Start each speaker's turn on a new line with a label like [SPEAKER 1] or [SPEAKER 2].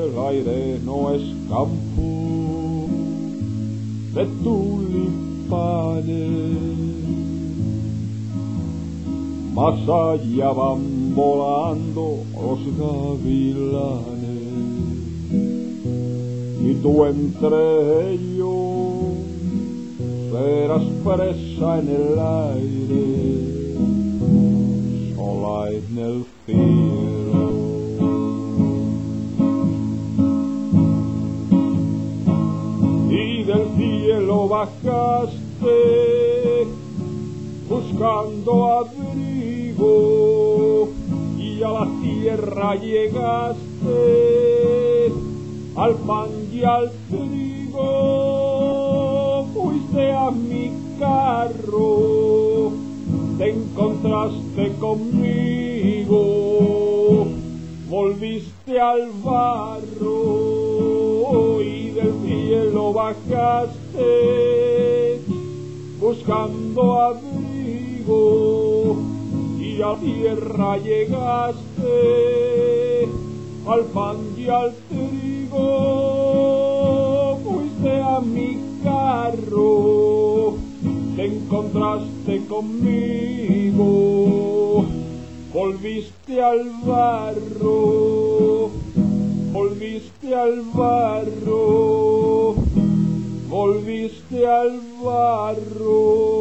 [SPEAKER 1] el aire no es campo de tulipanes. Más allá van volando los gavilanes, y tú entre ellos serás presa en el aire, sola en el cielo. Y del cielo bajaste buscando abrigo, y a la tierra llegaste, al pan y al trigo. Fuiste a mi carro, te encontraste conmigo, volviste al barro, y del cielo bajaste buscando abrigo, y a tierra llegaste, al pan y al trigo. Fuiste a mi carro, te encontraste conmigo, volviste al barro, volviste al barro, volviste al barro.